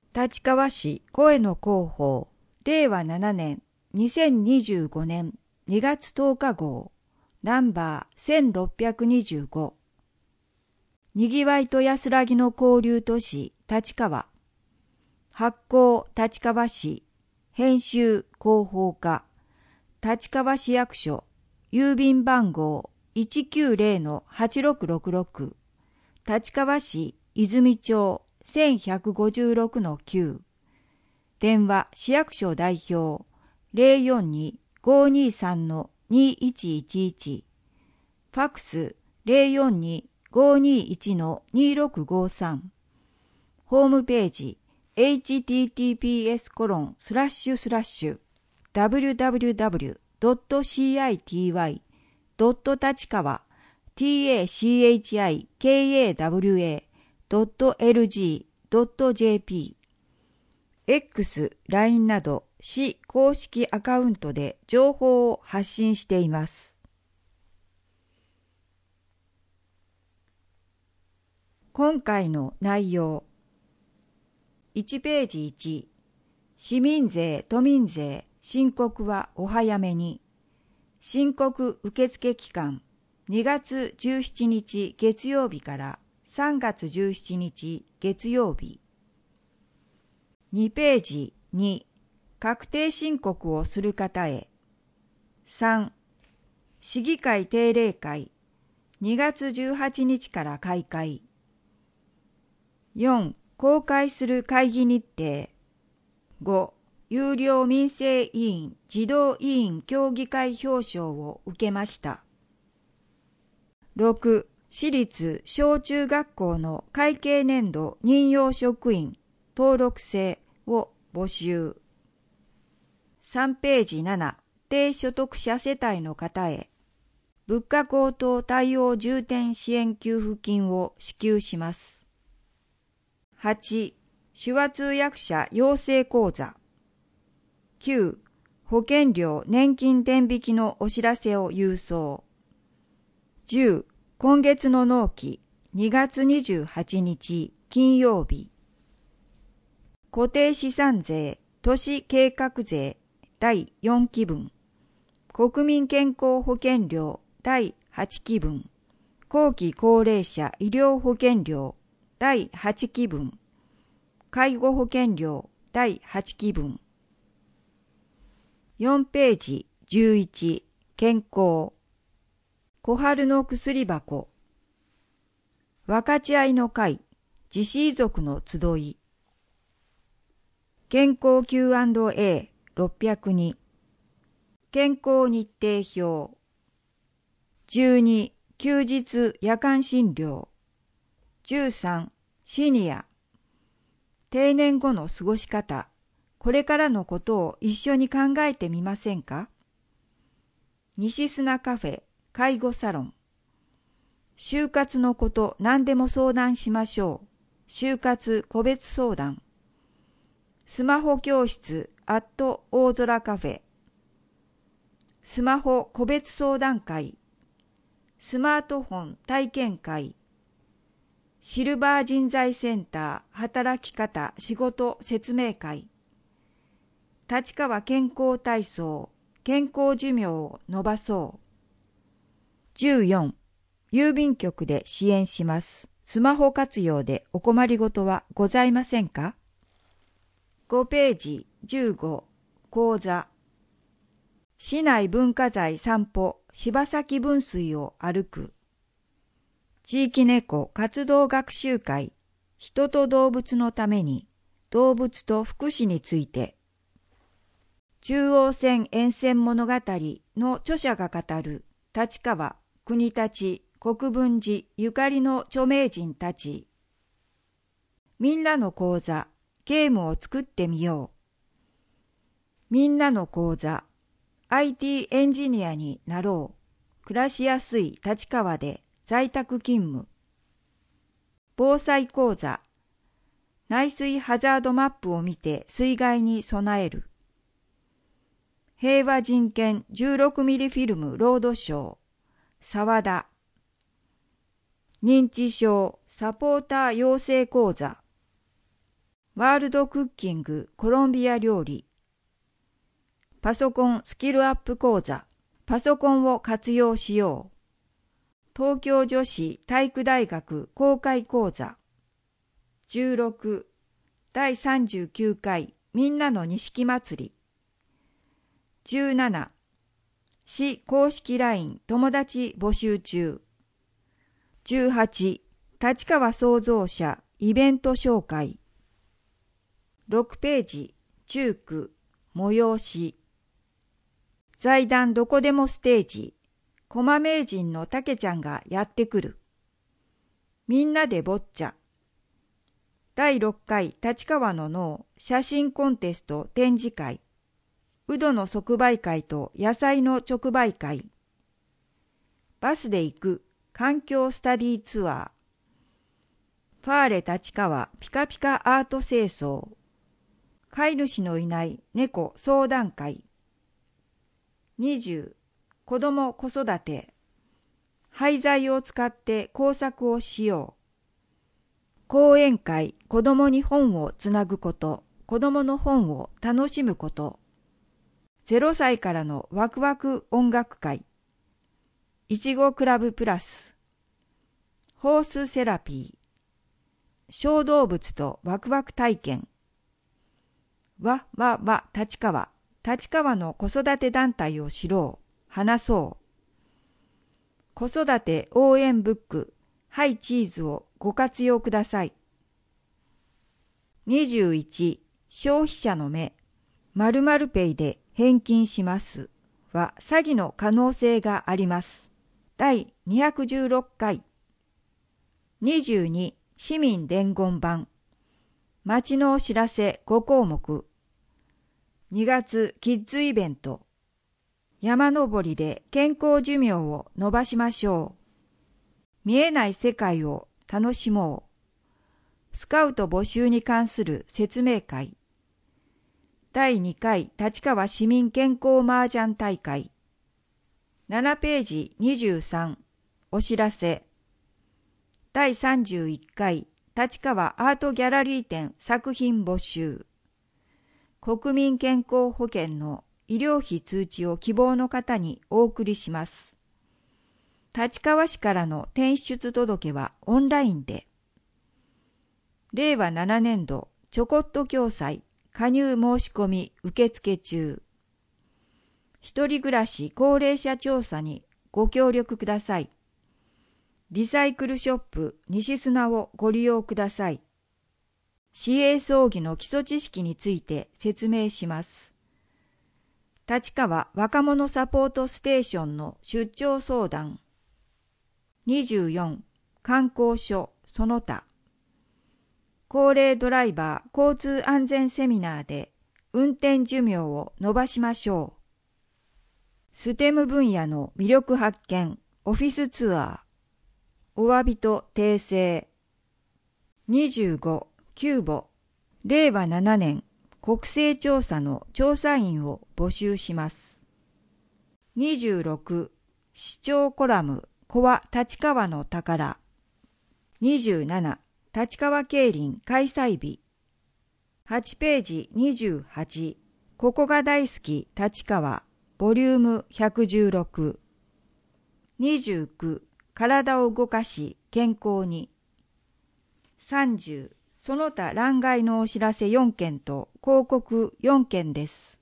立川市声の広報令和7年2025年2月10日号ナンバー1625にぎわいと安らぎの交流都市立川発行立川市編集広報課立川市役所郵便番号 190-8666 立川市泉町1156-9電話市役所代表 042-523-2111 ファックス 042-521-2653 ホームページ https://www.citykawA.lg.jp X、LINE など市公式アカウントで情報を発信しています。今回の内容1ページ1市民税・都民税申告はお早めに申告受付期間2月17日月曜日から3月17日月曜日2ページ2確定申告をする方へ3市議会定例会2月18日から開会4公開する会議日程5有料民生委員児童委員協議会表彰を受けました6私立小中学校の会計年度任用職員登録制を募集3ページ7低所得者世帯の方へ物価高騰対応重点支援給付金を支給します8手話通訳者養成講座9保険料年金天引きのお知らせを郵送10今月の納期2月28日金曜日固定資産税都市計画税第4期分国民健康保険料第8期分後期高齢者医療保険料第8期分介護保険料第8期分4ページ11健康小春の薬箱分かち合いの会自死遺族の集い健康 Q&A602 健康日程表12休日夜間診療13シニア定年後の過ごし方これからのことを一緒に考えてみませんか西砂カフェ介護サロン就活のこと何でも相談しましょう就活個別相談スマホ教室大空カフェスマホ個別相談会スマートフォン体験会シルバー人材センター働き方仕事説明会立川健康体操健康寿命を伸ばそう14郵便局で支援しますスマホ活用でお困りごとはございませんか5ページ15講座市内文化財散歩柴崎分水を歩く地域猫活動学習会人と動物のために動物と福祉について中央線沿線物語の著者が語る立川国立国分寺ゆかりの著名人たちみんなの講座ゲームを作ってみようみんなの講座 IT エンジニアになろう暮らしやすい立川で在宅勤務防災講座内水ハザードマップを見て水害に備える平和人権16ミリフィルムロードショー沢田認知症サポーター養成講座ワールドクッキングコロンビア料理。パソコンスキルアップ講座。パソコンを活用しよう。東京女子体育大学公開講座。16第39回みんなの錦祭り。17市公式 LINE 友達募集中。18立川創造者イベント紹介。6ページ中区催し。財団どこでもステージ。駒名人のたけちゃんがやってくる。みんなでボッチャ。第6回立川の脳写真コンテスト展示会。うどの即売会と野菜の直売会。バスで行く環境スタディツアー。ファーレ立川ピカピカアート清掃。飼い主のいない猫相談会。20子ども子育て。廃材を使って工作をしよう。講演会子どもに本をつなぐこと。子どもの本を楽しむこと。0歳からのワクワク音楽会。いちごクラブプラス。ホースセラピー。小動物とワクワク体験。わ立川。立川の子育て団体を知ろう。話そう。子育て応援ブック。ハイチーズをご活用ください。21消費者の目。〇〇ペイで返金しますは詐欺の可能性があります。第216回。22市民伝言版。街のお知らせ5項目。2月キッズイベント。山登りで健康寿命を伸ばしましょう。見えない世界を楽しもう。スカウト募集に関する説明会。第2回立川市民健康麻雀大会。7ページ23お知らせ。第31回立川アートギャラリー展作品募集。国民健康保険の医療費通知を希望の方にお送りします。立川市からの転出届はオンラインで。令和7年度ちょこっと共済加入申し込み受付中。一人暮らし高齢者調査にご協力ください。リサイクルショップ西砂をご利用ください。市営葬儀の基礎知識について説明します。立川若者サポートステーションの出張相談。24観光所その他。高齢ドライバー交通安全セミナーで運転寿命を伸ばしましょう。ステム分野の魅力発見オフィスツアー。お詫びと訂正。25急募。令和7年国勢調査の調査員を募集します。26市長コラム子は立川の宝。27立川競輪開催日。8ページ28ここが大好き立川ボリューム116。29体を動かし健康に。30その他欄外のお知らせ4件と広告4件です。